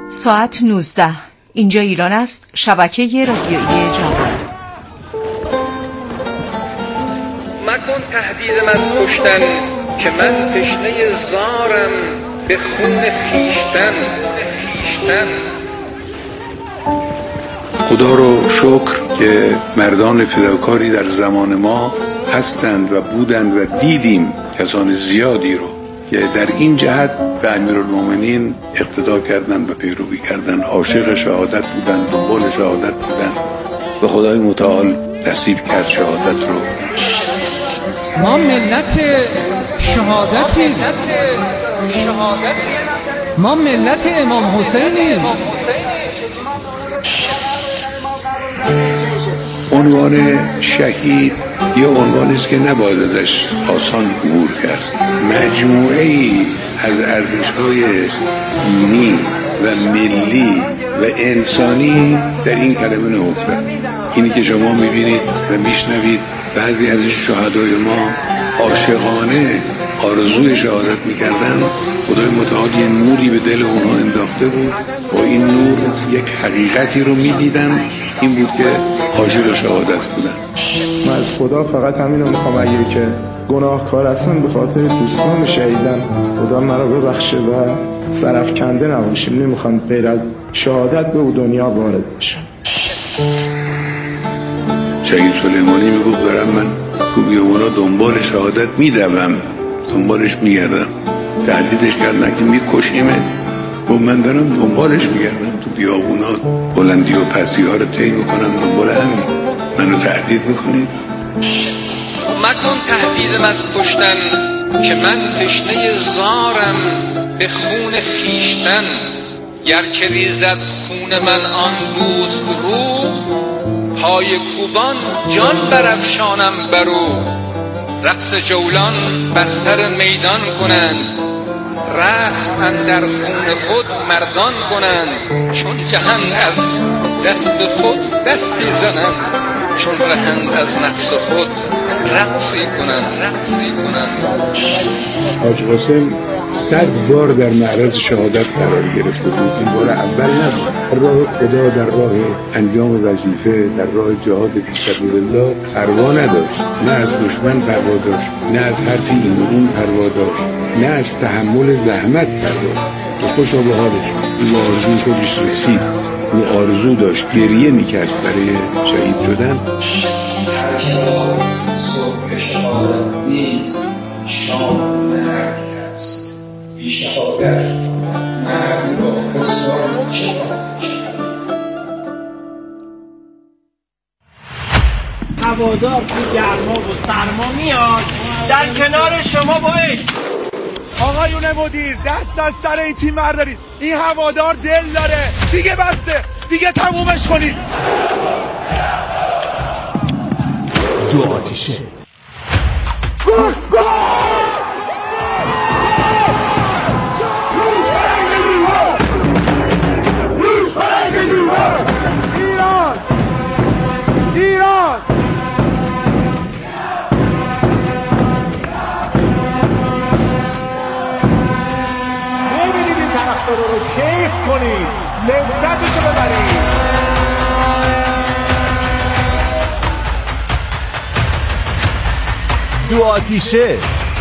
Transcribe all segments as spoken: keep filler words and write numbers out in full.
ساعت نوزده. اینجا ایران است. شبکه رادیویی جوان. مکن تهدیدم از کشتن که من تشنه زارم به خون خویشتن. خدا رو شکر که مردان فداکاری در زمان ما هستند و بودند و دیدیم کسان زیادی رو که در این جهت به امیرالمومنین اقتدا کردند و پیروی کردند، عاشق شهادت بودند، دنبال شهادت بودند و خدای متعال نصیب کرد شهادت رو. ما ملت شهادتی، ما ملت امام حسینیم. عنوان شهید یه عنوانی است که نباید ازش آسان عبور کرد. مجموعه ای از ارزش‌های دینی و ملی و انسانی در این کلمه نهفته است. اینی که شما می‌بینید و میشنوید بعضی از شهدای ما عاشقانه آرزوی شهادت می‌کردند، خدای متعال یه نوری به دل اونها انداخته بود و این نور یک حقیقتی رو می‌دیدن، این بود که عاشق شهادت بودن. من از خدا فقط همین رو میخوام، اگه که گناهکار هستم به خاطر دوستان شهیدم خدا مرا ببخشه و سرافکنده نباشیم. نمیخوام غیر از شهادت به دنیا وارد بشم. شهید سلیمانی میگفت دارم من تو بیابونا دنبال شهادت میدوم، دنبالش میگردم. تهدیدش کردن که میکشیمه و من دارم دنبالش میگردم تو بیابونا، بلندی و پستی ها رو طی میکنم، دنبال همین. منو تهدید میکنید؟ مکن تهدیدم از کشتن که من تشنه زارم به خون خویشتن. گر که ریزد خون من آن دوست رو، پای کوبان جان برافشانم برو. رقص جولان بر سر میدان کنند، رحم اندر خون خود مردان کنند. چون جهند از دست خود دستی زنند، چون رهند از نفس خود رقصی کنند رقصی کنند. حاج قاسم صد بار در معرض شهادت قرار گرفته بود. این بار اول نبود. در راه خدا، در راه انجام وظیفه، در راه جهاد فی سبیل الله پروا نداشت. نه از دشمن پروا داشت، نه از حرفی این و اون پروا داشت، نه از تحمل زحمت پروا داشت. خوشا به حالش. این آرزوی خودش رسید. اون آرزو داشت، گریه میکرد برای شهید شدن. صبح شهادت نیست، شام مرگ است. بی شهادت مرگ را خسران شد. هوادار تو گرما و سرما میاد در کنار شما با عشق. آقایون مدیر دست از سر این تیم بردارید. این هوادار دل داره. دیگه بسته، دیگه تمومش کنید. دو آتیشه. ایران ایران ببینید این طرفدارا رو، کیف کنید، لذتشو ببرید. دو آتیشه.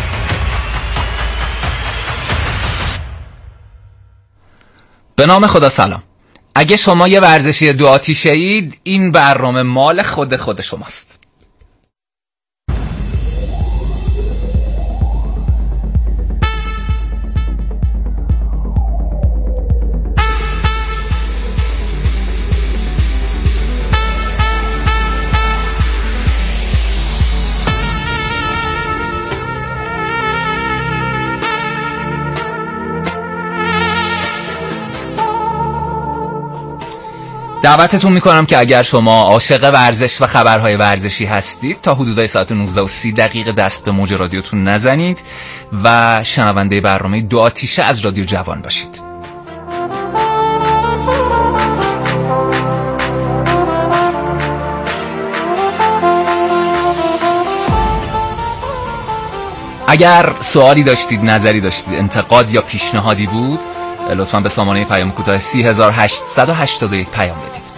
به نام خدا سلام. اگه شما یه ورزشی دو آتیشه اید، این برنامه مال خود خود شماست. دعوتتون میکنم که اگر شما عاشق ورزش و خبرهای ورزشی هستید، تا حدودای ساعت نوزده و سی دقیقه دست به موج رادیوتون نزنید و شنونده برنامه دو آتیشه از رادیو جوان باشید. اگر سوالی داشتید، نظری داشتید، انتقاد یا پیشنهادی بود، لطفاً به سامانه پیام کوتاه سه هزار و هشتصد و هشتاد و یک پیام بدید.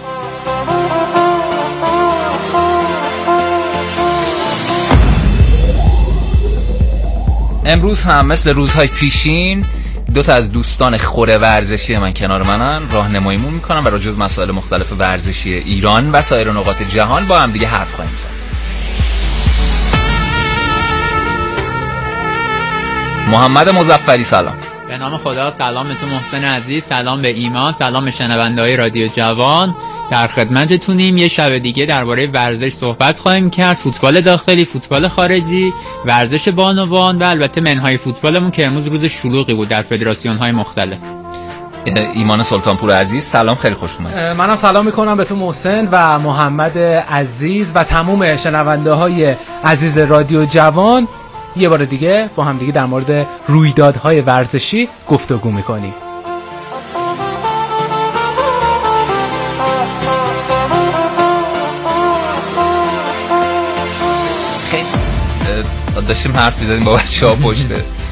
امروز هم مثل روزهای پیشین دو تا از دوستان خوره ورزشی من کنار منن، راهنماییمون میکنن و راجع به مسائل مختلف ورزشی ایران و سایر نقاط جهان با هم دیگه حرف خواهیم زد. محمد مظفری سلام. به نام خدا. سلام به تو محسن عزیز، سلام به ایمان، سلام به شنونده‌های رادیو جوان. در خدمتتونیم. یه شب دیگه درباره ورزش صحبت خواهیم کرد، فوتبال داخلی، فوتبال خارجی، ورزش بانوان و البته منهای فوتبالمون که امروز روز شلوغی بود در فدراسیون‌های مختلف. ایمان سلطانپور عزیز سلام، خیلی خوش اومد. منم سلام میکنم به تو محسن و محمد عزیز و تمام شنونده‌های عزیز رادیو جوان. یه بار دیگه با هم دیگه در مورد رویدادهای ورزشی گفتگو میکنیم. داشتیم حرف می‌زدیم با بچه‌ها پشت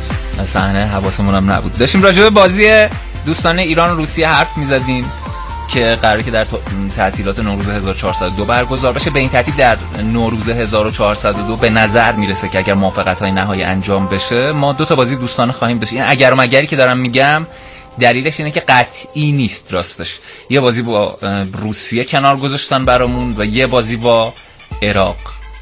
صحنه، حواسمون هم نبود. داشتیم راجع به بازی دوستان ایران و روسیه حرف می‌زدیم که قراره که در تعطیلات نوروز هزار و چهارصد و دو برگزار بشه. به این ترتیب در نوروز هزار و چهارصد و دو به نظر میرسه که اگر موافقت‌های نهایی انجام بشه ما دو تا بازی دوستانه خواهیم داشت. این اگر و مگری که دارم میگم دلیلش اینه که قطعی نیست راستش. یه بازی با روسیه کنار گذاشتن برامون و یه بازی با عراق.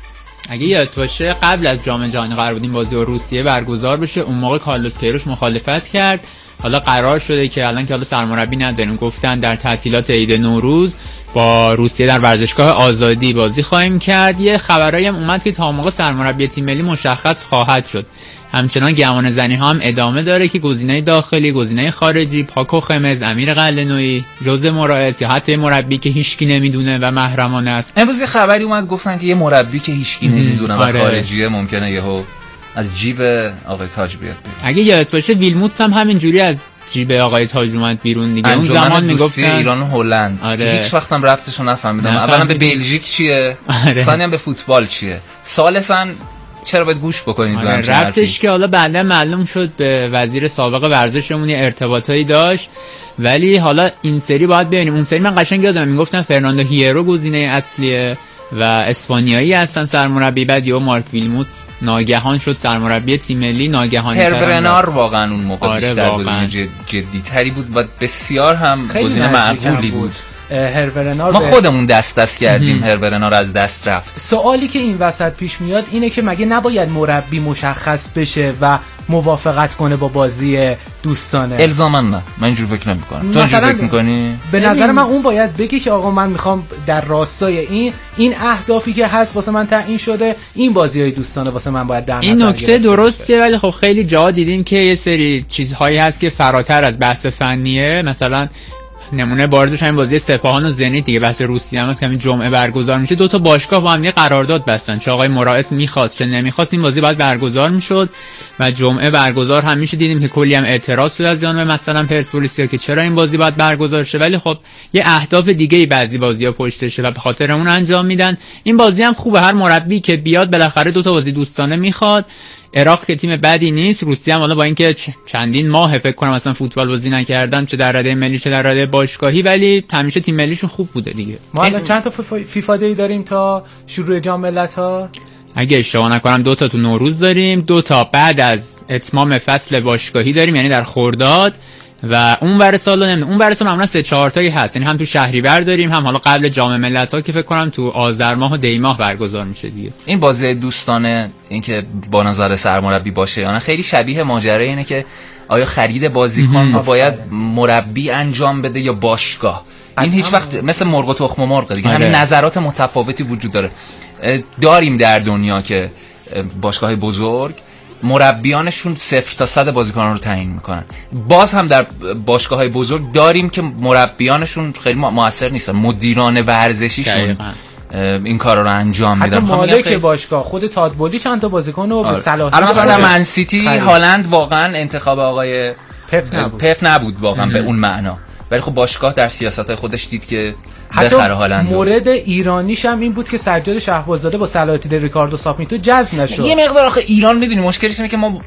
اگه یادت باشه قبل از جام جهانی قرار بود این بازی با روسیه برگزار بشه، اون موقع کارلوس کیروش مخالفت کرد. حالا قرار شده که الان که حالا سرمربی نداریم، گفتن در تعطیلات عید نوروز با روسیه در ورزشگاه آزادی بازی خواهیم کرد. یه خبرایی هم اومد که تا موقع سرمربی تیم ملی مشخص خواهد شد. همچنان گمان زنی ها هم ادامه داره که گزینه داخلی، گزینه خارجی، پاکو خمز، امیر قلعه‌نویی، جوزه موراس یا حتی مربی که هیچکی نمیدونه و محرمانه است. امروز یه خبری اومد گفتن که یه مربی که هیچکی نمیدونه و آره. خارجیه ممکنه یهو از جیب آقای تاج بیاد بیرون. اگه یادت باشه ویلموتس هم همین جوری از جیب آقای تاج اومد بیرون دیگه. اون زمان میگفتن ایران و هلند. آره. هیچ وقت هم ربطشو نفهمیدم. اولا به بلژیک چیه؟ آره. ثانیا به فوتبال چیه؟ ثالثا چرا باید گوش بکنید؟ آره. ربطش که حالا بعدا معلوم شد به وزیر سابق ورزشمون ارتباطایی داشت، ولی حالا این سری باید ببینیم. اون سری من قشنگ یادم میگفتن فرناندو هیرو گزینه اصلیه و اسپانیایی هستن سرمربی، بعد یهو مارک ویلموتس ناگهان شد سرمربی تیم ملی. ناگهانی هربرنار واقعا اون موقع آره بیشتر گزینه جدی تری بود و بسیار هم گزینه معقولی بود. هربرنار ما خودمون دست دست کردیم هربرنار از دست رفت. سوالی که این وسط پیش میاد اینه که مگه نباید مربی مشخص بشه و موافقت کنه با بازی دوستانه؟ الزاما نه، من اینجوری فکر نمی‌کنم. تو اینجوری فکر می‌کنی؟ به نظر من اون باید بگه که آقا من میخوام در راستای این این اهدافی که هست واسه من تعیین شده، این بازی‌های دوستانه واسه من باید در نظر این نکته درستیه، ولی خب خیلی جا دیدیم که یه سری چیزهایی هست که فراتر از بحث فنیه. مثلا نمونه بارزش همین بازی سپاهان و زنیت دیگه، بحث روسیه هم هست که همین جمعه برگزار میشه. دو تا باشگاه با هم یه قرارداد بستن، چه آقای موراس میخواست چه نمیخواست این بازی باید برگزار میشد و جمعه برگزار هم میشه. دیدیم که کلی هم اعتراض شد از جانب مثلا پرسپولیس که چرا این بازی باید برگزار شه، ولی خب یه اهداف دیگه ای بعضی بازی‌ها پشتشه و به خاطر اون انجام میدن. این بازی هم خوبه، هر مربی که بیاد بالاخره دو تا بازی دوستانه میخواد. عراق که تیم بدی نیست، روسیه هم حالا با اینکه چندین ماه فکر کنم مثلا فوتبال بازی نکردن چه در رده ملی چه در رده باشگاهی، ولی همیشه تیم ملیشون خوب بوده دیگه. ما الان چند تا فیفا دی داریم تا شروع جام ملت‌ها؟ اگه اشتباه نکنم دو تا تو نوروز داریم، دو تا بعد از اتمام فصل باشگاهی داریم، یعنی در خرداد، و اون ور سال نمیدونم اون ور سال معمولا سه چهار تایی هست، یعنی هم تو شهریور داریم هم حالا قبل جام ملت‌ها که فکر کنم تو آذر ماه و دی ماه برگزار میشه دیگه. این بازی دوستانه اینکه با نظر سرمربی باشه یا نه خیلی شبیه ماجرا اینه که آیا خرید بازیکن باید مربی انجام بده یا باشگاه. این هیچ وقت مثل مرغ و تخم مرغ دیگه، همین نظرات متفاوتی وجود داره. داریم در دنیا که باشگاه بزرگ مربیانشون صفر تا صد بازیکنان رو تعیین میکنن. باز هم در باشگاه‌های بزرگ داریم که مربیانشون خیلی موثر نیستن، مدیران ورزشیشون این کارا رو انجام میدن. حتی مالک خیلی... باشگاه خود تادبولی چند تا بازیکن رو به صلاحیت الان مثلا من سیتی هالند واقعا انتخاب آقای پپ نبود, پپ نبود واقعا به اون معنا، ولی خب باشگاه در سیاست‌های خودش دید که بخره هالندو. مورد ایرانیش هم این بود که سجاد شهباززاده با صلاحیت ریکاردو ساپینتو جذب نشد. یه مقدار آخه ایران میدونی مشکلش اینه که ما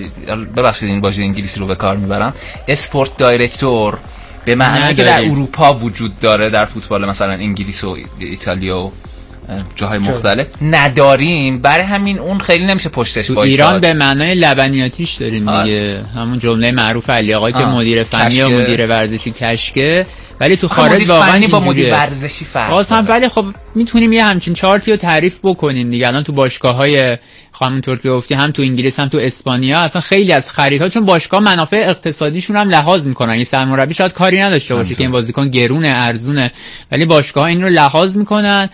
ببخشید این واژه انگلیسی رو به کار میبرم، اسپورت دایرکتور به معنی که در اروپا وجود داره در فوتبال مثلا انگلیس و ایتالیا و جاهای مختلف نداریم، برای همین اون خیلی نمیشه پشتش تو وایساد. ایران به معنای لبنیاتیش داریم دیگه، همون جمله معروف علی آقایی که مدیر فنی و مدیر ورزشی کشکه، ولی تو خارج واقعا با مدیر ورزشی فرق داره. ولی خب میتونیم یه همچین چارتی رو تعریف بکنیم دیگه. الان تو باشگاه‌های همونطور که گفتی هم تو انگلیس هم تو اسپانیا اصلا خیلی از خریدها، چون باشگاه منافع اقتصادیشون هم لحاظ میکنن، این سرمربی شاید کاری نداشته باشه که این بازیکن گرونه ارزونه، ولی باشگاه‌ها این رو لحاظ میکنن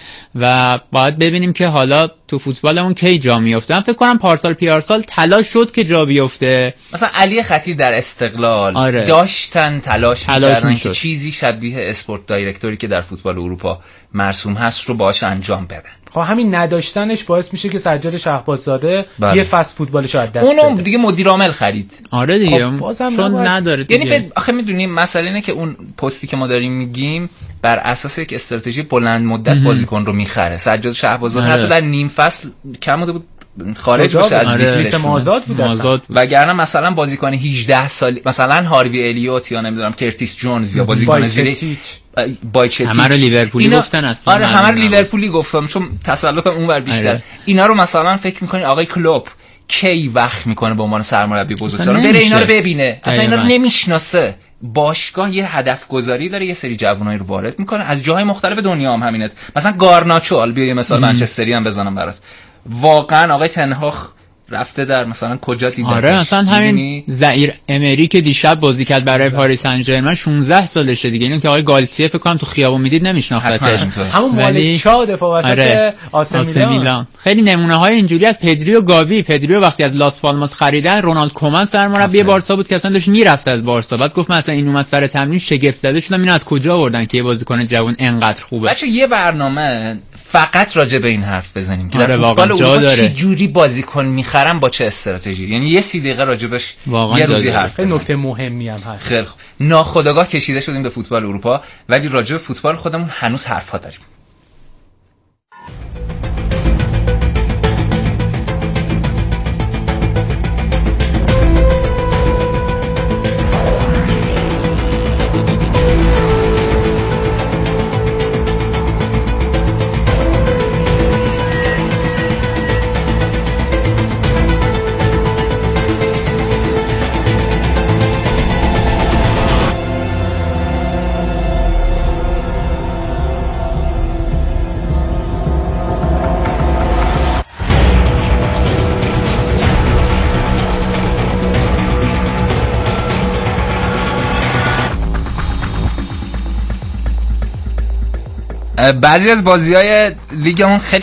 و باید ببینیم که حالا تو فوتبالمون کی جا میفته. من فکر کنم پارسال پیارسال تلاش شد که جا بیفته، مثلا علی خطیب در استقلال آره. داشتن تلاش می‌کردن که چیزی شبیه اسپورت دایرکتوری که در فوتبال اروپا مرسوم هست رو باهاش انجام بدن. خب همین نداشتنش باعث میشه که سجاد شهباززاده بله. یه فصل فوتبالش رو از دست بده. اونو دیگه مدیر عامل خرید. آره دیگه خب چون نداره دیگه. یعنی ب... آخه میدونیم مسئله اینه که اون پستی که ما داریم میگیم بر اساس یک استراتژی بلند مدت بازیکن رو میخره. سجاد شهباززاده حتی در نیم فصل کم بوده بود خارج بشه از لیست آزاد بود اصلا. وگرنه مثلا بازیکن هجده سالی مثلا هاروی الیوت یا نمیدونم کرتیس جونز یا بازیکن زیری بایچتیچ همه رو لیورپولی اینا... گفتن اصلا. آره همه رو لیورپولی گفتم چون تسلطم اونور بیشتر. آره. اینا رو مثلا فکر میکنین آقای کلوب کی وقت میکنه به عنوان سرمربی بزرگسال بره اینا رو ببینه؟ اصلا اینا رو نمیشناسه. باشگاه یه هدف گذاری داره، یه سری جوانایی رو وارد میکنه از جاهای مختلف دنیا هم همینه. مثلا گارناچو، ال بیا یه مثال منچستری هم بزنم برات. واقعا آقای تنهاخ رفته در مثلا کجا دیدتش؟ آره مثلا همین زئیر امری که دیشب بازی کرد برای پاریس سن ژرمن شانزده سالشه دیگه، اینو که آقای گالتیه فکر کنم تو خیابون میدید نمیشناختش. همون مالک چا دفاع وسط آره. آسه میلان. خیلی نمونه های اینجوری از پدری و گاوی. پدری وقتی از لاس پالماس خریدن، رونالد کومن سرمربی بارسا بود که اصلا داشت میرفت از بارسا، بعد گفت مثلا این اومد سر تمرین شگفت زده شدم اینو از کجا آوردن که یه بازیکن جوان انقدر خوبه. بچه یه برنامه فقط راجع به این حرف بزنیم که در فوتبال اروپا چه جوری بازیکن میخرن با چه استراتژی، یعنی یه سی دقیقه راجبش یه روزی حرف بزنیم. نکته مهمی هم هست. خیلی خوب. ناخودآگاه کشیده شدیم به فوتبال اروپا، ولی راجع به فوتبال خودمون هنوز حرفا داریم. بعضی از بازی‌های لیگمون خیلی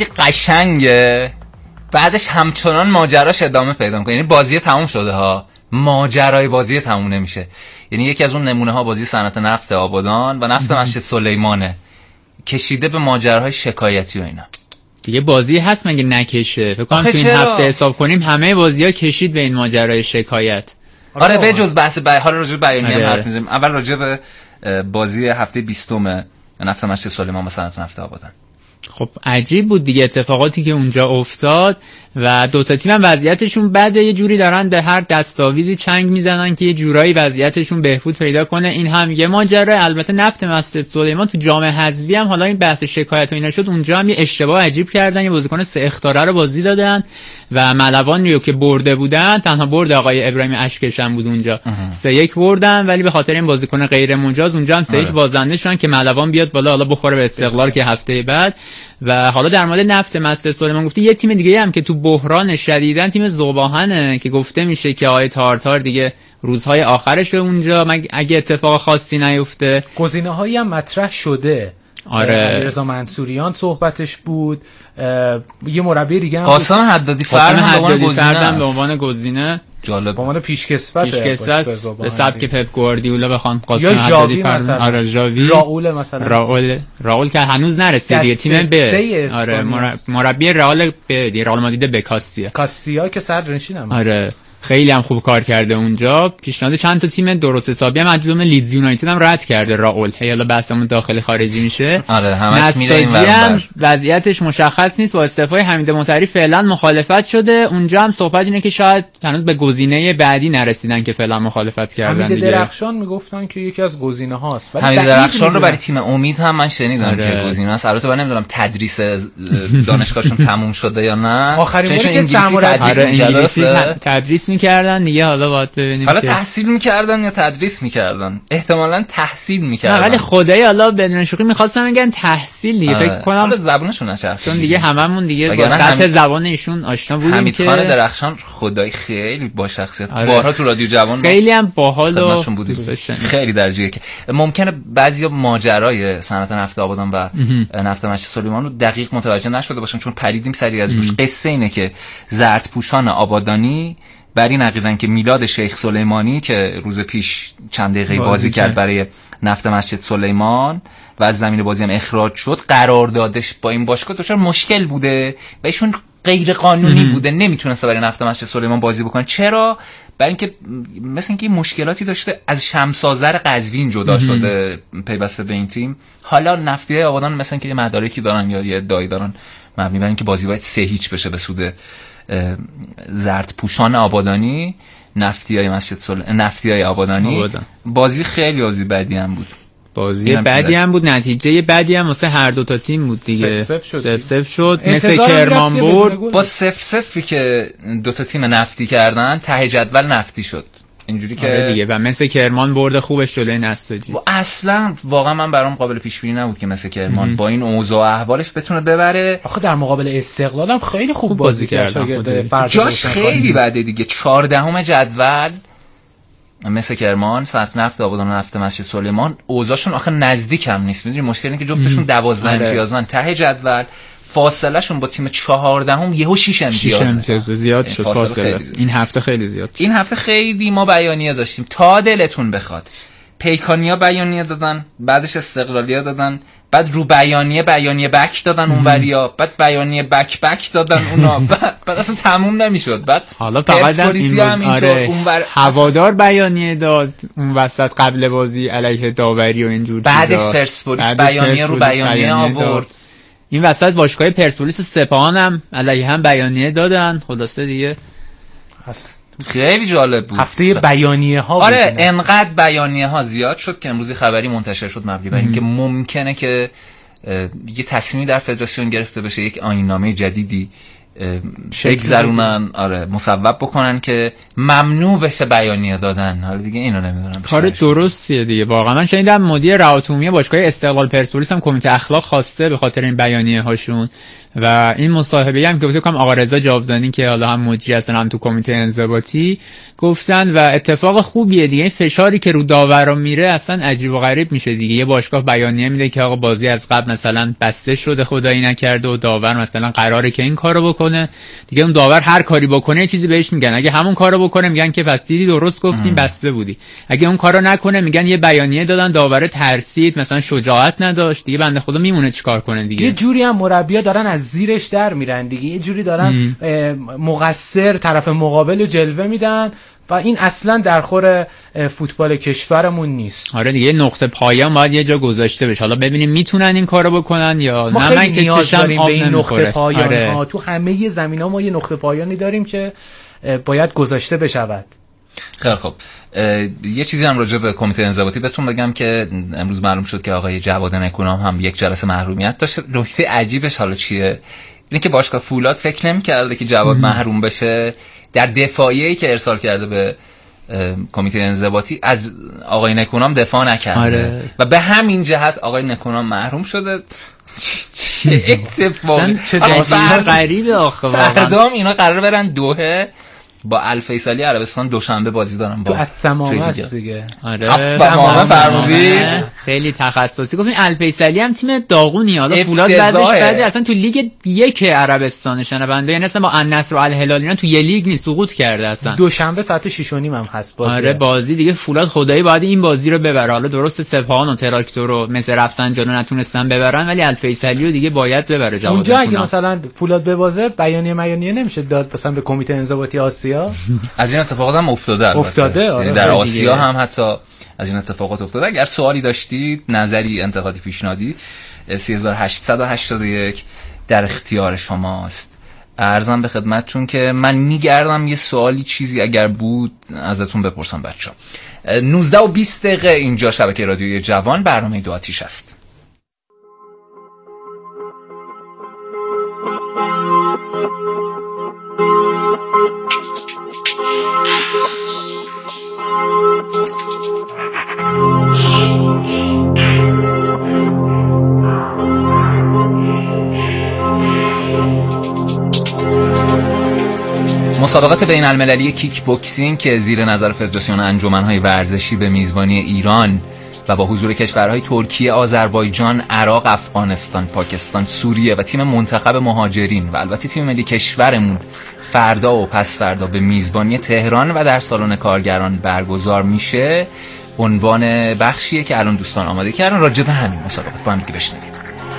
قشنگه، بعدش همچنان ماجراش ادامه پیدا می‌کنه. یعنی بازی تموم شده ها، ماجرای بازی تموم نمیشه. یعنی یکی از اون نمونه ها بازی صنعت نفت آبادان و نفت مسجد سلیمانه، کشیده به ماجراهای شکایتی و اینا. دیگه بازی هست مگه نکشه؟ فکر کنم تو این هفته حساب کنیم همه بازی‌ها کشید به این ماجرای شکایت. آره به جز بحث به حال راجع به بیانیه هم حرف می‌زنیم. اول راجع به بازی هفته بیستم نفت مسجد سلیمان و صنعت نفت آبادان. خب عجیب بود دیگه اتفاقاتی که اونجا افتاد و دو تا تیم هم وضعیتشون بده، یه جوری دارن به هر دستاویزی چنگ میزنن که یه جورایی وضعیتشون بهبود پیدا کنه. این هم یه ماجرا. البته نفت مسجد سلیمان تو جام حذفی هم حالا این بحث شکایت و اینا شد، اونجا هم یه اشتباه عجیب کردن، یه بازیکن سه اختاره رو بازی دادن و ملوان رو که برده بودن، تنها برد آقای ابراهیم اشکشن بود اونجا، سه یک بردن، ولی به خاطر این بازیکن غیر مجاز اونجا هم سه یک بازنده شدن که ملوان بیاد بالا حالا بخوره به استقلال که هفته بعد. و حالا در مورد نفت مسجد سلیمان گفتی، یه تیم دیگه هم که تو بحران شدیدن تیم ذوباهنه که گفته میشه که آقای تارتار دیگه روزهای آخرش اونجا اگه اتفاق خاصی نیفته. گزینه‌هایی هم مطرح شده. آره رضا منصوریان صحبتش بود، یه مربی دیگه هم قاسم حدادی فردم به عنوان گزینه جالب، به عنوان پیشکسوت پیشکسوت به سبک پپ گواردیولا بخوان قاسم یا ژاوی مثلا. آره ژاوی، راول مثلا، راول راول که هنوز نرسید دیگه تیم به آره مربی رئال به رئال مادرید به کاستیا کاستیا که صدرنشین هم. آره خیلی هم خوب کار کرده اونجا. پیشنهاد چند تا تیم درست حسابی هم از جمله لیدز یونایتد هم رد کرده راول. حالا بحثمون داخل خارجی میشه. آره همش میره این ور. وضعیتش مشخص نیست، با استعفای حمید مطهری فعلا مخالفت شده. اونجا هم صحبت اینه که شاید هنوز به گزینه بعدی نرسیدن که فعلا مخالفت کردن. حمید درخشان میگفتن که یکی از گزینه هاست. حمید درخشان رو برای تیم امید هم من شنیدم آره. که گزینه است. البته من نمیدونم تدریس دانشگاهشون تموم شده یا نه. آخرین باری که سرمربی انگلیسی تدریس میکردن دیگه، حالا باید ببینیم حالا تحصیل میکردن یا تدریس میکردن. احتمالاً تحصیل میکردن. ولی خدای حالا بدون شوخی میخواستم بگن تحصیل دیگه. فکر کنم حالا زبونشون نچرخید چون دیگه هممون دیگه با سطح هم... زبان ایشون آشنا بودیم. حمید که خان درخشان خدای خیلی با شخصیت آره. بارها تو رادیو جوان خیلی هم باحال و خیلی درجه که ممکنه بعضیا ماجرای صنعت نفت آبادان و نفت مشت سلیمان رو دقیق متوجه نشده باشن، چون پریدیم سری از روش. قصه اینه که زردپوشان آبادانی بر این عقیدن که میلاد شیخ سلیمانی که روز پیش چند دقیقه بازی, بازی کرد برای نفت مسجد سلیمان و از زمین بازی هم اخراج شد، قراردادش با این باشگاه دچار مشکل بوده و ایشون غیر قانونی بوده، نمیتونسته برای نفت مسجد سلیمان بازی بکنه. چرا؟ برای اینکه مثلا اینکه مشکلاتی داشته، از شمس‌آذر قزوین جدا شده پیوسته به این تیم. حالا نفتیای آبادان مثلا که یه مدارکی دارن یا یه ادعایی دارن مبنی بر اینکه بازی باید سه هیچ بشه به سود زردپوشان آبادانی، نفتیای مسجد سل... نفتیای آبادانی آبادان. بازی خیلی بازی بدی هم بود، بازی بدی هم بود، نتیجه بدی هم واسه هر دو تا تیم بود دیگه. سف سف شد, سف سف شد. مثل کرمان برد با سف سفی که دو تا تیم نفتی کردن ته جدول نفتی شد اینجوری که آره دیگه. و مثل کرمان برد خوبش جلوی نساجی. و اصلا واقعا من برام قابل پیش بینی نبود که مثل کرمان با این اوضاع و احوالش بتونه ببره. آخه در مقابل استقلال هم خیلی خوب, خوب بازی, بازی کرد. جاش خیلی بده دیگه. چهاردهم جدول مثل کرمان، صنعت نفت آبادان و نفت مسجد سلیمان اوضاعشون آخه نزدیک هم نیست. میدونی مشکل اینه که جفتشون دوازده امتیازن ته جدول، فاصله شون با تیم چهاردهم یهو شش امتیاز. شش امتیاز زیاد شد فاصله. این هفته خیلی زیاد. این هفته خیلی ما بیانیه داشتیم تا دلتون بخواد. پیکانیا بیانیه دادن، بعدش استقلالیا دادن، بعد رو بیانیه بیانیه بک دادن اونوریا، بعد بیانیه بک بک دادن اونا، بعد, بعد اصلا تموم نمیشد. بعد حالا فقط این هم آره اونور هوادار بیانیه داد اون وسط قبل بازی علیه داوری و اینجور چیزا. بعدش پرسپولیس بیانیه رو بیانیه آورد. این وسط باشگاه پرسپولیس و سپاهان هم علیه هم بیانیه دادن. خلاصه دیگه خیلی جالب بود هفته بیانیه ها. آره انقدر بیانیه ها زیاد شد که امروز خبری منتشر شد مبنی بر اینکه ممکنه که یه تصمیمی در فدراسیون گرفته بشه، یک آیین‌نامه جدیدی بگذرونن، آره مصوب بکنن که ممنوع بشه بیانیه دادن. حالا دیگه اینو نمیدونم کار درستیه دیگه. واقعا من شنیدم مدیر رعایت عمومی باشگاه استقلال پرسپولیس هم کمیته اخلاق خواسته به خاطر این بیانیه هاشون. و این مصاحبه هم که فکر کنم آقا رضا جاودانی که حالا هم مدیر هستن هم تو کمیته انضباطی گفتن و اتفاق خوبیه دیگه. این فشاری که رو داورا میره اصلا عجیب و غریب میشه دیگه. یه باشگاه بیانیه میده که آقا بازی از قبل مثلا بسته شده خدایی نکرده و داور مثلا قراره که این کارو بکنه دیگه. اون داور هر کاری بکنه یه چیزی بهش میگن. اگه همون کارو بکنه میگن که پس دیدی درست گفتیم بسته بودی. اگه اون کارو نکنه میگن یه بیانیه دادن داور ترسید مثلا شجاعت نداشت دیگه. بنده خدا میمونه چیکار کنه دیگه. یه جوری هم مربی‌ها دارن از زیرش در میرن دیگه. یه جوری دارن مقصر طرف مقابل رو جلوه میدن و این اصلا در خور فوتبال کشورمون نیست. آره دیگه نقطه پایان باید یه جا گذاشته بشه. حالا ببینیم میتونن این کارو بکنن یا نه. من که چشم آب نمیخوره. نقطه پایان آره. ها تو همه زمینا ما یه نقطه پایانی داریم که باید گذاشته بشود. خیلی خب یه چیزی هم راجع به کمیته انضباطی بهتون بگم که امروز معلوم شد که آقای جواد نکونام هم یک جلسه محرومیت داشت. نکته عجیبش حالا چیه؟ اینه که باشگاه فولاد فکر نمی‌کرده که جواد محروم بشه. در دفاعیه‌ای که ارسال کرده به کمیته انضباطی از آقای نکونام دفاع نکرده آره. و به همین جهت آقای نکونام محروم شده. چه اتفاقی چه داستان غریبه آخه واقعا. فردام اینا قرار برن دوحه با الفیصلی عربستان دوشنبه بازی دارن با تو الثمامه است دیگه. آره الثمامه فرمودی خیلی تخصصی. گفتین الفیصلی هم تیم داغونی، حالا فولاد بعدش بعد اصلا تو لیگ یک عربستان شنونده، یعنی اصلا با النصر و الهلال اینا تو یه لیگ نیست، سقوط کرده اصلا. دوشنبه ساعت شش و نیم هم هست بازی. آره بازی دیگه فولاد خدایی باید این بازی رو ببره. حالا درست سپاهان و تراکتور و مثل رفسنجان نتونستن ببرن، ولی الفیصلی رو دیگه باید ببره. جواد اونجا اگه مثلا فولاد ببازه بیانیه میانیه نمیشه داد مثلا به کمیته انضباطی آسیا. از این اتفاقات هم افتاده البته. افتاده آره. یعنی در آسیا هم حتی از این اتفاقات افتاده. اگر سوالی داشتید، نظری، انتقادی، پیشنهادی، سه هزار و هشتصد و هشتاد و یک در اختیار شماست. عرضم به خدمتتون که من میگردم یه سوالی چیزی اگر بود ازتون بپرسم بچه‌ها. نوزده و بیست دقیقه اینجا شبکه رادیوی جوان، برنامه دو آتیش است. مسابقات بین المللی کیک بوکسینگ که زیر نظر فدراسیون انجمن‌های ورزشی به میزبانی ایران و با حضور کشورهای ترکیه، آذربایجان، عراق، افغانستان، پاکستان، سوریه و تیم منتخب مهاجرین و البته تیم ملی کشورمون فردا و پس فردا به میزبانی تهران و در سالن کارگران برگزار میشه، عنوان بخشیه که الان دوستان آماده کردن راجع به همین مسابقات با هم دیگه بشنویم.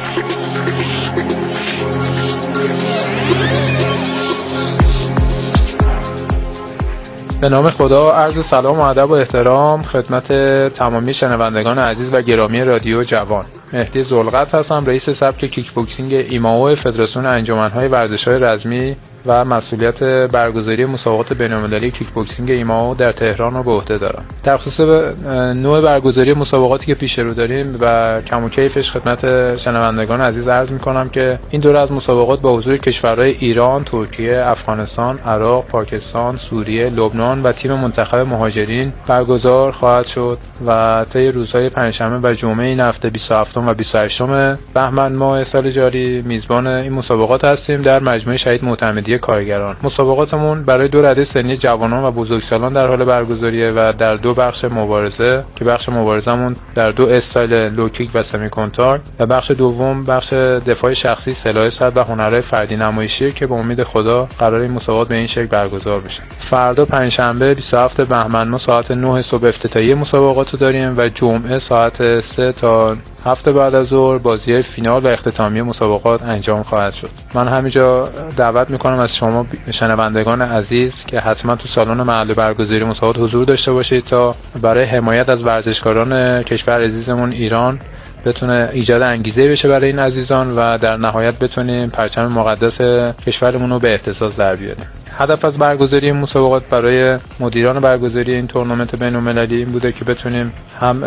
به نام خدا، عرض سلام و ادب و احترام خدمت تمامی شنوندگان عزیز و گرامی رادیو جوان. مهدی ذوالقدر هستم، رئیس سبک کیک بوکسینگ ایمائو فدراسیون انجمن‌های ورزش‌های رزمی و مسئولیت برگزاری مسابقات بین‌المللی کیک بوکسینگ ایمائو در تهران رو به عهده دارم. در خصوص نوع برگزاری مسابقاتی که پیش رو داریم و کم و کیفش خدمت شنوندگان عزیز عرض می‌کنم که این دوره از مسابقات با حضور کشورهای ایران، ترکیه، افغانستان، عراق، پاکستان، سوریه، لبنان و تیم منتخب مهاجرین برگزار خواهد شد و طی روزهای پنجشنبه و جمعه این هفته بیست و هفتم و بیست و هشتم بهمن ماه سال جاری میزبان این مسابقات هستیم در مجموعه شهید معتمدی کارگران. مسابقاتمون برای دو رده سنی جوانان و بزرگسالان در حال برگزاریه و در دو بخش مبارزه که بخش مبارزه‌مون در دو استایل لوکیک و سمی کنتاکت و بخش دوم بخش دفاع شخصی، سلاح سرد و هنرهای فردی نمایشی که به امید خدا قرار این مسابقات به این شکل برگزار بشه. فردا پنجشنبه بیست و هفتم بهمن ما ساعت نه صبح افتتاحیه مسابقات رو داریم و جمعه ساعت سه تا هفت بعد از ظهر بازی فینال و اختتامیه مسابقات انجام خواهد شد. من همینجا دعوت میکنم از شما شنوندگان عزیز که حتما تو سالن محل برگزاری مسابقات حضور داشته باشید تا برای حمایت از ورزشکاران کشور عزیزمون ایران بتونه ایجاد انگیزه بشه برای این عزیزان و در نهایت بتونیم پرچم مقدس کشورمون رو به اهتزاز در بیاریم. هدف از برگزاری این مسابقات برای مدیران برگزاری این تورنمنت بین‌المللی این بوده که بتونیم هم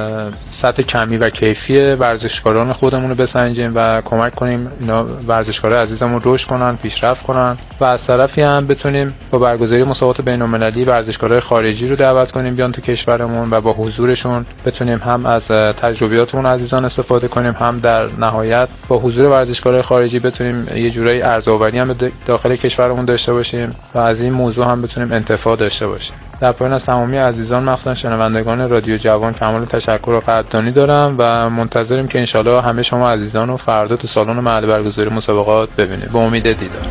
سطح کمی و کیفی ورزشکاران خودمون رو بسنجیم و کمک کنیم اینا ورزشکارای عزیزمون رشد کنن، پیشرفت کنن و از طرفی هم بتونیم با برگزاری مسابقات بین‌المللی ورزشکارای خارجی رو دعوت کنیم بیان تو کشورمون و با حضورشون بتونیم هم از تجربیاتمون عزیزان استفاده کنیم، هم در نهایت با حضور ورزشکارای خارجی بتونیم یه جورایی ارزآوری هم داخل کشورمون داشته باشیم و از این موضوع هم بتونیم انتفاع داشته باشیم. در پایان از تمامی عزیزان مخصوصا شنوندگان رادیو جوان کمال تشکر و قدردانی دارم و منتظریم که انشالله همه شما عزیزان رو فردا تو سالن محل برگزاری مسابقات ببینید. با امید دیدار.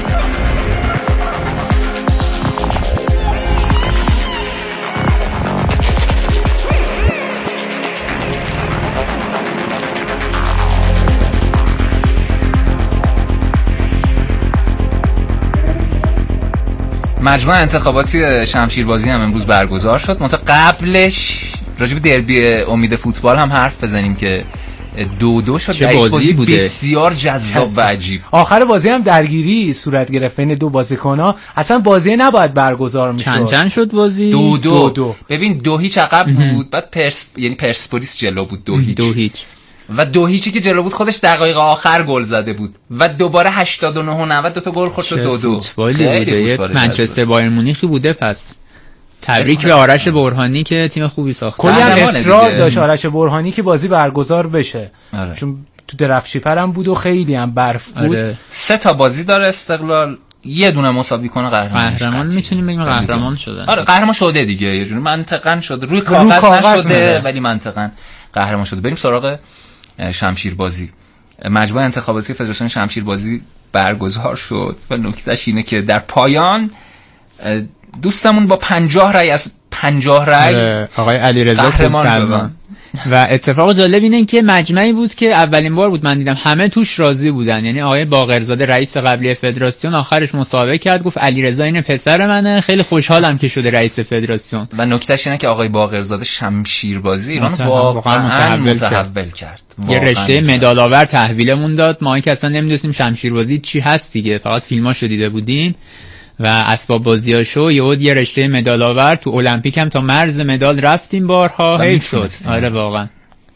مجمع انتخاباتی شمشیربازی هم امروز برگزار شد. منتها قبلش راجع به دربی امید فوتبال هم حرف بزنیم که دو دو شد. چه بازی, بازی بوده، بسیار جذاب و عجیب. آخر بازی هم درگیری صورت گرفت بین دو بازیکن‌ها. اصلا بازی نباید برگزار میشد. چند چند شد بازی؟ دو دو, دو, دو. ببین دو هیچ عقب بود، بعد پرس یعنی پرسپولیس جلو بود دو هیچ. دو هیچ. و دو هیچی که جلو بود خودش دقایق آخر گل زده بود و دوباره هشتاد و نه و نود دو تا گل خورد شد دو دو. خیلی فوتبال منچستر بایر مونیخی بوده. پس تبریک به آرش برهانی که تیم خوبی ساخت. کلی هم اصرار داشت آرش برهانی که بازی برگزار بشه. آره. چون تو درفشیفر هم بود و خیلی هم برف بود. آره. سه تا بازی داره استقلال، یه دونه مساوی کنه قهرمان. قهرمان میتونیم بگیم قهرمان شده. آره قهرمان شده دیگه، یه جوری منطقاً شده. روی کاغذ, کاغذ نشده ولی منطقاً قهرمان شده. بریم سراغ شمشیربازی. مجموعه انتخاباتی فدراسیون شمشیربازی برگزار شد و نکتهش اینه که در پایان دوستمون با پنجاه رأی از پنجاه رأی آقای علیرضا پورسلمان و اتفاق جالب اینه که مجمعی بود که اولین بار بود من دیدم همه توش راضی بودن. یعنی آقای باقرزاده رئیس قبلی فدراسیون آخرش مسابقه کرد، گفت علیرضا این پسر منه، خیلی خوشحالم که شده رئیس فدراسیون. و نکتهش اینه که آقای باقرزاده شمشیربازی ایران واقعا متحول کرد, کرد. یه رشته مدال آور تحویلمون داد، ما که اصلا نمیدونستیم شمشیربازی چی هست دیگه، فقط فیلماشو دیده بودیم و اسباب بازیاشو. یهود یه رشته مدال آور تو المپیک هم تا مرز مدال رفتیم بارها، حیف شد. آره واقعا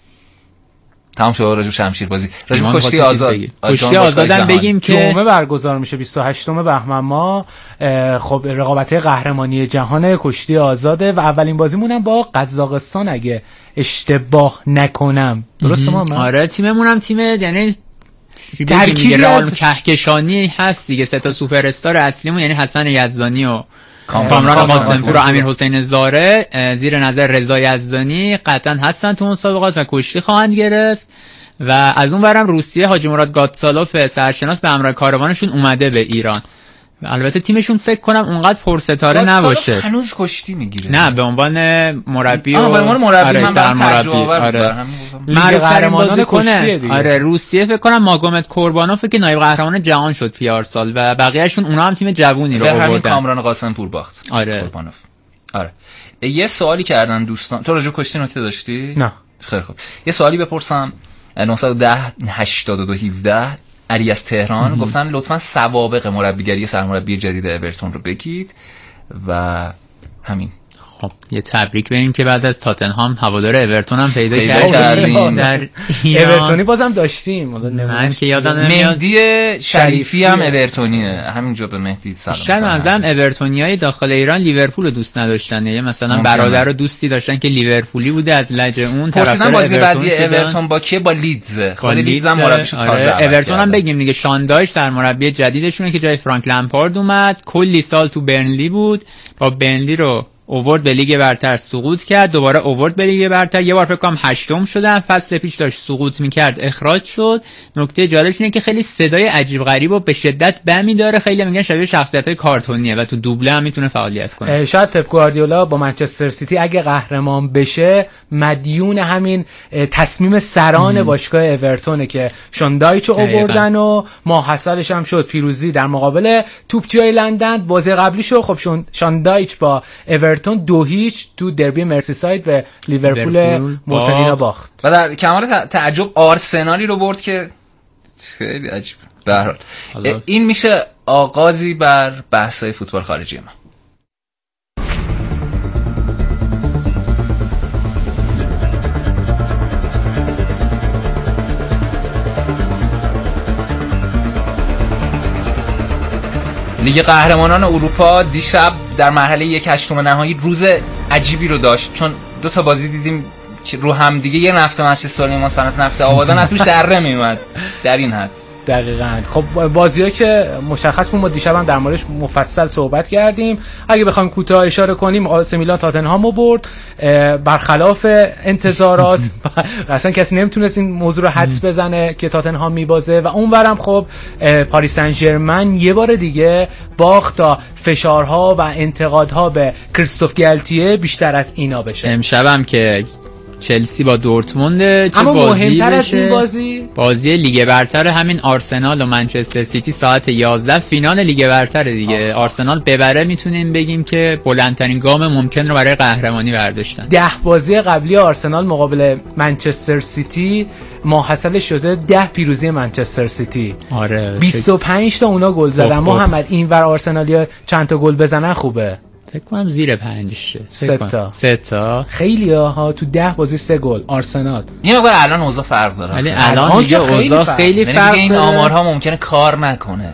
تمام شد راجب شمشیربازی. راجب کشتی آزاد کشتی آزادم بگیم که جمعه برگزار میشه بیست و هشتم بهمن ماه. خب رقابت‌های قهرمانی جهان کشتی آزاده و اولین بازیمون هم با قزاقستان اگه اشتباه نکنم. درسته ما؟ آره تیممون هم تیم یعنی ترکیبی رئال کهکشانی هست دیگه. سه تا سوپر استار اصلیمون یعنی حسن یزدانی و کامران قاسمپور و امیر حسین زاره زیر نظر رضا یزدانی قطعا هستن تو مسابقات و کشتی خواهند گرفت. و از اون برم روسیه حاجی مراد گاتسالوف سرشناس به همراه کاروانشون اومده به ایران. البته تیمشون فکر کنم اونقدر پرستاره نباشه. هنوز کشتی میگیره. نه به عنوان مربی و به عنوان مربی من سرمربی. آره معروف قهرمانان کنه. آره روسیه فکر کنم ماگومد کوربانوف که نایب قهرمان جهان شد پیار سال و بقیه‌شون اونا هم تیم جوونی رو آوردن. همین کامران قاسمپور باخت. آره کوربانوف. آره یه سوالی کردن دوستان، تو راجع به کشتی نکته داشتی؟ نه خیلی خوب. یه سوالی بپرسم. نه یک صفر هشتاد و دو هفده علی از تهران مهم. گفتن لطفاً سوابق مربیگری سرمربی جدید اورتون رو بگید و همین. خب یه تبریک بگیم که بعد از تاتنهام هوادار اورتون هم پیدا, پیدا کردیم. در اورتونی بازم داشتیم. من که یادم مهدی شریفی هم اورتونیه. همینجا به مهدی سلام. شاید مثلا اورتونیای داخل ایران لیورپول رو دوست نداشتن، یا مثلا برادر رو دوستی داشتن که لیورپولی بوده از لجه اون طرفدار بازی بعدی اورتون با کی؟ با لیدز. خود لیدز هم مربیش تازه اورتون هم بگیم دیگه شاندایش سرمربی جدیدشونه که جای فرانک لمپارد اومد. کلی سال تو برنلی بود، با برنلی رو اوورد به لیگ برتر سقوط کرد، دوباره اوورد به لیگ برتر، یه بار فکر کنم هشتم شدن، فصل پیش داشت سقوط میکرد اخراج شد. نکته جالبش اینه که خیلی صدای عجیب غریب و به شدت بمی داره، خیلی میگن شبیه شخصیت‌های کارتونیه و تو دوبله هم میتونه فعالیت کنه. شاید پپ گواردیولا با منچستر سیتی اگه قهرمان بشه مدیون همین تصمیم سران باشگاه اورتونه که شاندایچو آوردن و ماحصلش هم شد پیروزی در مقابل توپچیای لندن. بازی قبلیشو خب شون شاندایچ با اورتون دو هیچ تو دربی مرسیساید به لیورپول موسنینا باخت و در کمال تعجب آرسنالی رو برد که خیلی عجیب. به هر حال این میشه آغازی بر بحث‌های فوتبال خارجی ما. لیگ قهرمانان اروپا دیشب در مرحله یک هشتم نهایی روز عجیبی رو داشت، چون دو تا بازی دیدیم که رو هم دیگه یه نفت منچستر یونایتد صنعت نفت آبادان توش دره میومد در این حد. دقیقاً. خب بازی‌ها که مشخص بود ما دیشب هم در موردش مفصل صحبت کردیم. اگه بخوایم کوتاه اشاره کنیم آ سی میلان تاتنهام رو برد برخلاف انتظارات. اصلا کسی نمیتونست این موضوع رو حدس بزنه که تاتنهام میبازه و اونورم خب پاریس سن ژرمن یه بار دیگه باخت تا فشارها و انتقادها به کریستوف گالتیه بیشتر از اینا بشه. امشبم که چلسی با دورتموند چه اما بازی مهمتر از این بازی بازی لیگ برتر همین آرسنال و منچستر سیتی ساعت یازده فینال لیگ برتر دیگه. آه. آرسنال ببره میتونیم بگیم که بلندترین گام ممکن رو برای قهرمانی برداشتن. ده بازی قبلی آرسنال مقابل منچستر سیتی ماحصل شده ده پیروزی منچستر سیتی. آره بیست و پنج تا اونا گل زدن. محمد اینور آرسنالیا چند تا گل بزنن خوبه؟ فکر کنم زیر پنجشه. سه تا. سه تا. خیلی ها تو ده بازی سه گل آرسنال. یه مقدار الان اوضاع فرق داره. ولی الان دیگه اوضاع خیلی فرق داره. این آمارها ممکنه کار نکنه.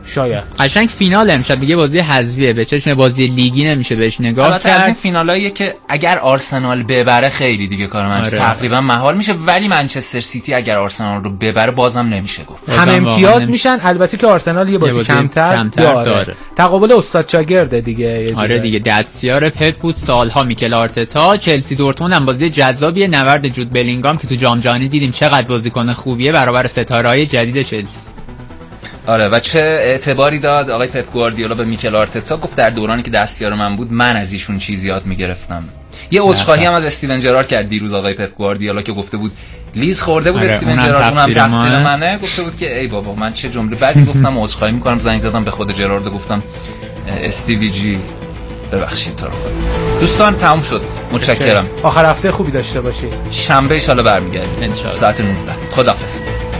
شاید قشنگ فینال امشب دیگه بازی حذفیه، به چشم بازی لیگی نمیشه بهش نگاه کرد. از این فینالاییه که اگر آرسنال ببره خیلی دیگه کار من آره. تقریبا محال میشه، ولی منچستر سیتی اگر آرسنال رو ببره بازم نمیشه گفت هم امتیاز میشن. البته که آرسنال یه بازی, بازی کمتر, کمتر داره. داره تقابل استاد شاگرده دیگه. آره دیگه دستیار پپ بود سالها میکل آرتتا. چلسی دورتموند هم بازی جذابیه، نبرد جود بلینگام که تو جام جهانی دیدیم چقدر بازیکن خوبیه برابر ستاره‌های جدید چلسی. آره و چه اعتباری داد آقای پپ گواردیولا به میکل آرتتا، گفت در دورانی که دستیار من بود من از ایشون چیزی یاد میگرفتم. یه عذرخواهی هم از استیون جرارد کرد دیروز آقای پپ گواردیولا که گفته بود لیز خورده بود. آره استیون جرارد اونم تقصیر منه، گفته بود که ای بابا من چه جمله بعدی گفتم، عذرخواهی میکنم. زنگ زدم به خود جرارد گفتم استیوی جی ببخشید تو رو خود. دوستان تموم شد، متشکرم. آخر هفته خوبی داشته باشید. شنبه ان شاء الله برمیگردیم ان شاء الله ساعت نوزده. خداحافظ.